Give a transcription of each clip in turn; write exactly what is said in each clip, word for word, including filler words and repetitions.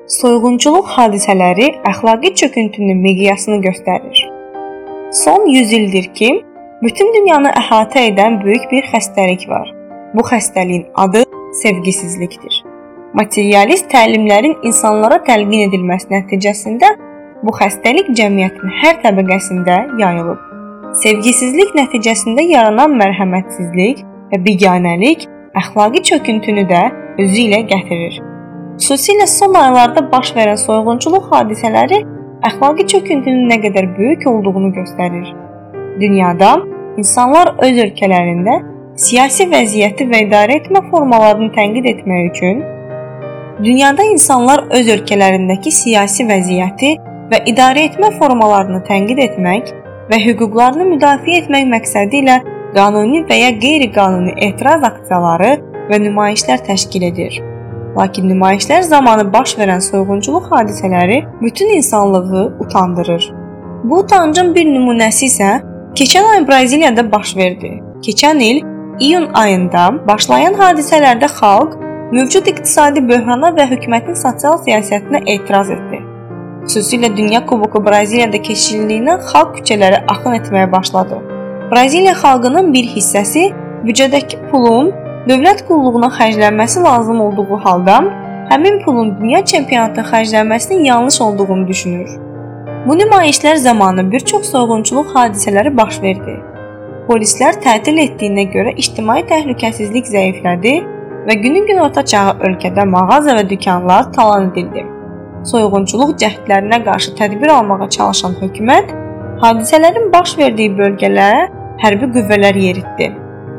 Soyğunçuluq hadisələri əxlaqi çöküntünün miqyasını göstərir. Son yüz ildir ki, bütün dünyanı əhatə edən böyük bir xəstəlik var. Bu xəstəliyin adı sevgisizlikdir. Materialist təlimlərin insanlara təlqin edilməsi nəticəsində bu xəstəlik cəmiyyətin hər təbəqəsində yayılıb. Sevgisizlik nəticəsində yaranan mərhəmətsizlik və biganəlik əxlaqi çöküntünü də özü ilə gətirir. Xüsusilə son aylarda baş verən soyğunçuluq hadisələri əxlaqi çöküntünün nə qədər böyük olduğunu göstərir. Dünyada insanlar öz ölkələrində siyasi vəziyyəti və idarə etmə formalarını tənqid etmək üçün Dünyada insanlar öz ölkələrindəki siyasi vəziyyəti və idarə etmə formalarını tənqid etmək və hüquqlarını müdafiə etmək məqsədi ilə qanuni və ya qeyri-qanuni etiraz aksiyaları və nümayişlər təşkil edir. Lakin nümayişlər zamanı baş verən soyğunçuluq hadisələri bütün insanlığı utandırır. Bu utancın bir nümunəsi isə keçən ay Braziliyada baş verdi. Keçən il iyun ayında başlayan hadisələrdə xalq mövcud iqtisadi böhrana və hökumətin sosial siyasətinə etiraz etdi. Xüsusilə Dünya Kuboku Braziliyada keçirildiyindən xalq küçələrə axın etməyə başladı. Braziliya xalqının bir hissəsi büdcədəki pulun dövlət qulluğuna xərclənməsi lazım olduğu halda, həmin pulun dünya çempionatına xərclənməsinin yanlış olduğunu düşünür. Bu nümayişlər zamanı bir çox soyğunçuluq hadisələri baş verdi. Polislər tətil etdiyinə görə ictimai təhlükəsizlik zəiflədi və günün günorta çağı ölkədə mağaza və dükanlar talan edildi. Soyğunçuluq cəhdlərinə qarşı tədbir almağa çalışan hökumət hadisələrin baş verdiyi bölgələrə hərbi qüvvələr yeritdi.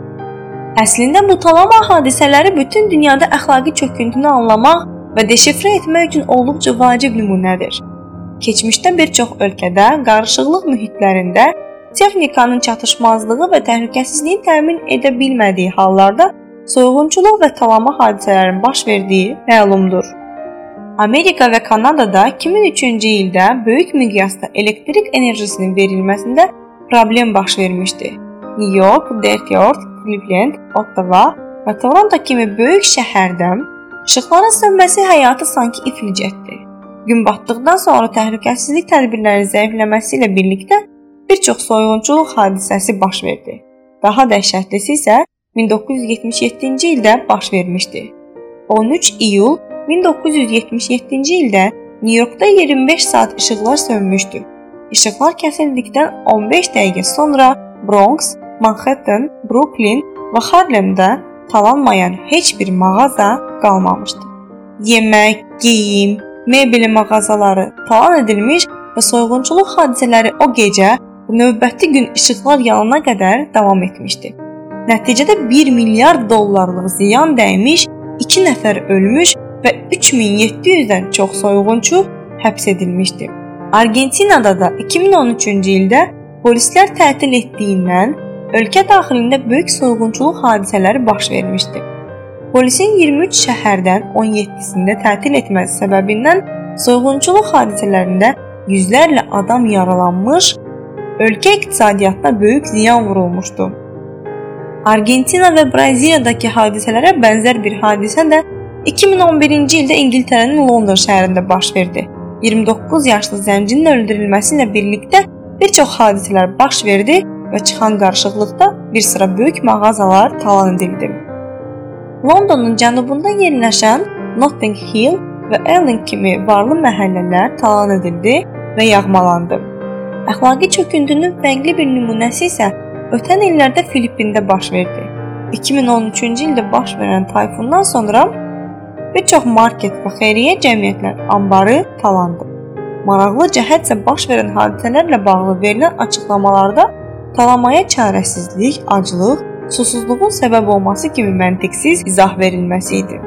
Əslində bu talama hadisələri bütün dünyada əxlaqi çöküntünü anlamaq və deşifrə etmək üçün olduqca vacib nümunədir. Keçmişdə bir çox ölkədə qarışıqlıq mühitlərində texnikanın çatışmazlığı və təhlükəsizliyin təmin edə bilmədiyi hallarda soyğunçuluq və talama hadisələrinin baş verdiyi məlumdur. Amerika və Kanadada iki min üçüncü ildə böyük miqyasda elektrik enerjisinin verilməsində problem baş vermişdi. New York, Detroit, Cleveland, Ottawa və Toronto kimi böyük şəhərdə işıqların sönməsi həyatı sanki iflic etdi. Gün batdıqdan sonra təhlükəsizlik tədbirlərinin zəifləməsi ilə birlikdə bir çox soyğunçuluq hadisəsi baş verdi. Daha dəhşətlisi isə min doqquz yüz yetmiş yeddinci ildə baş vermişdi. on üç iyul min doqquz yüz yetmiş yeddinci ildə New Yorkda iyirmi beş saat işıqlar sönmüşdü. İşıqlar kəsildikdən on beş dəqiqə sonra Bronx, Manhattan, Brooklyn və Harlemdə talanmayan heç bir mağaza qalmamışdı. Yemək, geyim, mebeli mağazaları talan edilmiş və soyğunçuluq hadisələri o gecə növbəti gün işıqlar yanana qədər davam etmişdi. Nəticədə bir milyard dollarlıq ziyan dəymiş, iki nəfər ölmüş və üç min yeddi yüzdən çox soyğunçu həbs edilmişdi. Argentinada da iki min on üçüncü ildə polislər tətil etdiyindən ölkə daxilində böyük soyğunçuluq hadisələri baş vermişdi. Polisin iyirmi üç şəhərdən on yeddisində tətil etməsi səbəbindən soyğunçuluq hadisələrində yüzlərlə adam yaralanmış, ölkə iqtisadiyyatına böyük ziyan vurulmuşdu. Argentina və Braziliyadakı hadisələrə bənzər bir hadisə də iki min on birinci ildə İngiltərənin London şəhərində baş verdi. iyirmi doqquz yaşlı zəncinin öldürülməsi ilə birlikdə bir çox hadisələr baş verdi və çıxan qarışıqlıqda bir sıra böyük mağazalar talan edildi. Londonun cənubunda yerləşən Notting Hill və Ealing kimi varlı məhəllələr talan edildi və yağmalandı. Əxlaqi çöküntünün fərqli bir nümunəsi isə ötən illərdə Filippində baş verdi. iki min on üçüncü ildə baş verən tayfundan sonra bir çox market və xeyriyyə cəmiyyətlər anbarı talandı. Maraqlı cəhət isə baş verən hadisələrlə bağlı verilən açıqlamalarda talamaya çarəsizlik, aclıq, susuzluğun səbəb olması kimi məntiqsiz izah verilməsi idi.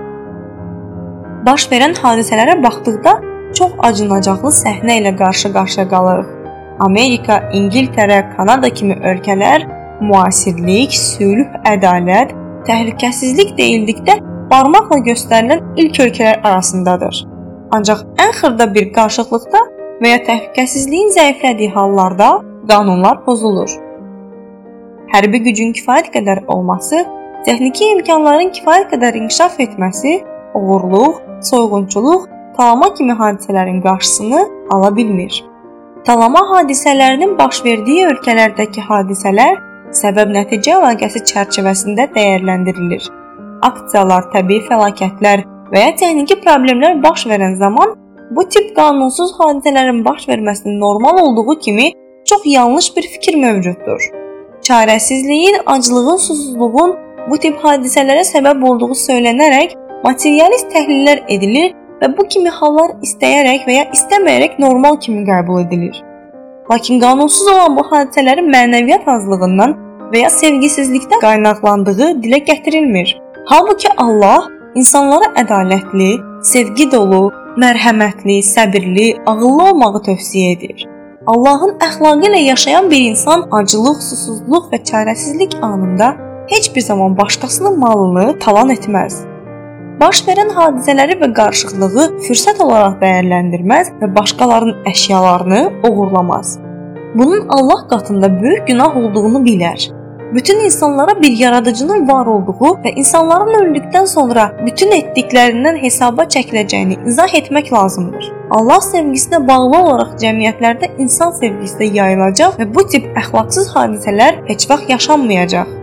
Baş verən hadisələrə baxdıqda çox acınacaqlı səhnə ilə qarşı-qarşıya qalırıq. Amerika, İngiltərə, Kanada kimi ölkələr müasirlik, sülh, ədalət, təhlükəsizlik deyildikdə barmaqla göstərilən ilk ölkələr arasındadır. Ancaq ən xırda bir qarşıqlıqda və ya təhlükəsizliyin zəiflədiyi hallarda qanunlar pozulur. Hərbi gücün kifayət qədər olması, texniki imkanların kifayət qədər inkişaf etməsi, oğurluq, soyğunçuluq talama kimi hadisələrin qarşısını ala bilmir. Talama hadisələrinin baş verdiyi ölkələrdəki hadisələr səbəb-nəticə əlaqəsi çərçivəsində dəyərləndirilir. Aksiyalar, təbii fəlakətlər və ya texniki problemlər baş verən zaman bu tip qanunsuz hadisələrin baş verməsinin normal olduğu kimi çox yanlış bir fikir mövcuddur. Çarəsizliyin, aclığın, susuzluğun bu tip hadisələrə səbəb olduğu söylənərək materialist təhlillər edilir və bu kimi hallar istəyərək və ya istəməyərək normal kimi qəbul edilir. Lakin qanunsuz olan bu hadisələrin mənəviyyat azlığından və ya sevgisizlikdən qaynaqlandığı dilə gətirilmir. Halbuki Allah insanlara ədalətli, sevgi dolu, mərhəmətli, səbirli, ağıllı olmağı tövsiyə edir. Allahın əxlaqı ilə yaşayan bir insan aclıq, susuzluq və çarəsizlik anında heç bir zaman başqasının malını talan etməz. Baş verən hadisələri və qarışıqlığı fürsət olaraq dəyərləndirməz və başqalarının əşyalarını oğurlamaz. Bunun Allah qatında böyük günah olduğunu bilər. Bütün insanlara bir yaradıcının var olduğu və insanların öldükdən sonra bütün etdiklərindən hesaba çəkiləcəyini izah etmək lazımdır. Allah sevgisinə bağlı olaraq cəmiyyətlərdə insan sevgisi də yayılacaq və bu tip əxlaqsız hadisələr heç vaxt yaşanmayacaq.